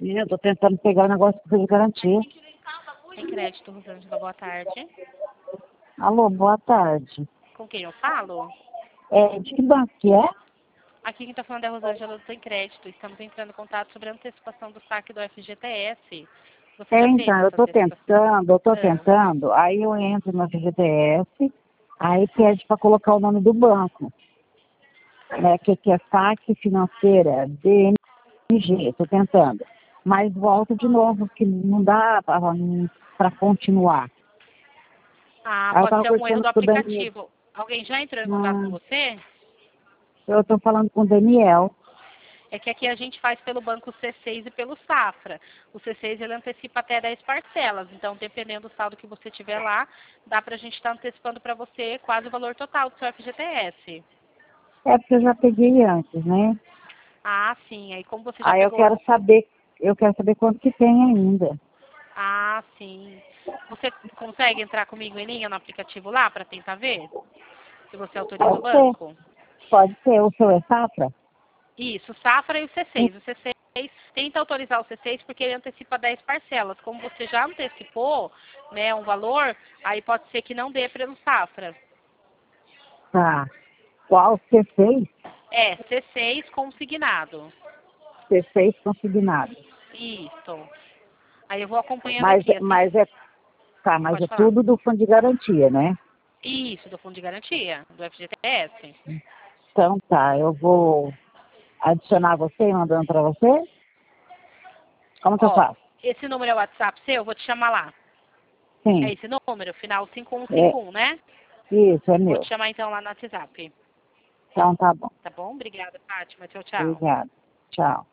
Eu tô tentando pegar o negócio de garantia. Tem crédito, Rosângela, boa tarde. Alô, boa tarde. Com quem eu falo? De que banco que é? Aqui quem tá falando é a Rosângela do Tem Crédito. Estamos entrando em contato sobre a antecipação do saque do FGTS. Você já fez Então, essa antecipação? eu tô tentando, aí eu entro no FGTS, aí pede para colocar o nome do banco, né, que é saque financeira, DNG, tô tentando. Mas volto de novo, que não dá para continuar. Ah, Aí eu pode tava ser algum erro conversando do com o Daniel. aplicativo. Alguém já entrou em contato com você? Eu tô falando com o Daniel. É que aqui a gente faz pelo banco C6 e pelo Safra. O C6 ele antecipa até 10 parcelas. Então, dependendo do saldo que você tiver lá, dá pra gente estar antecipando para você quase o valor total do seu FGTS. É porque eu já peguei antes, né? Ah, sim. Aí como você já Aí pegou. eu quero saber quanto que tem ainda. Ah, sim. Você consegue entrar comigo em linha no aplicativo lá para tentar ver? Se você autoriza o banco? Pode ser, o seu é safra? Isso, o Safra e o C6. O C6 tenta autorizar o C6 porque ele antecipa 10 parcelas. Como você já antecipou, né, um valor, aí pode ser que não dê pelo Safra. Tá. Qual C6? É, C6 consignado. C6 consignado. Isso. Aí eu vou acompanhando Mas, aqui, assim. mas Pode é falar. tudo do fundo de garantia, né? Isso, do fundo de garantia, do FGTS. Então tá, eu vou adicionar você, mandando para você. Como que eu Ó, faço? esse número é o WhatsApp seu, eu vou te chamar lá. É Sim, esse número, final é, 5151, né? isso, é Vou te meu. chamar então lá no WhatsApp. Então tá bom. Tá bom? Obrigada, Fátima. Tchau, tchau. Obrigada. Tchau.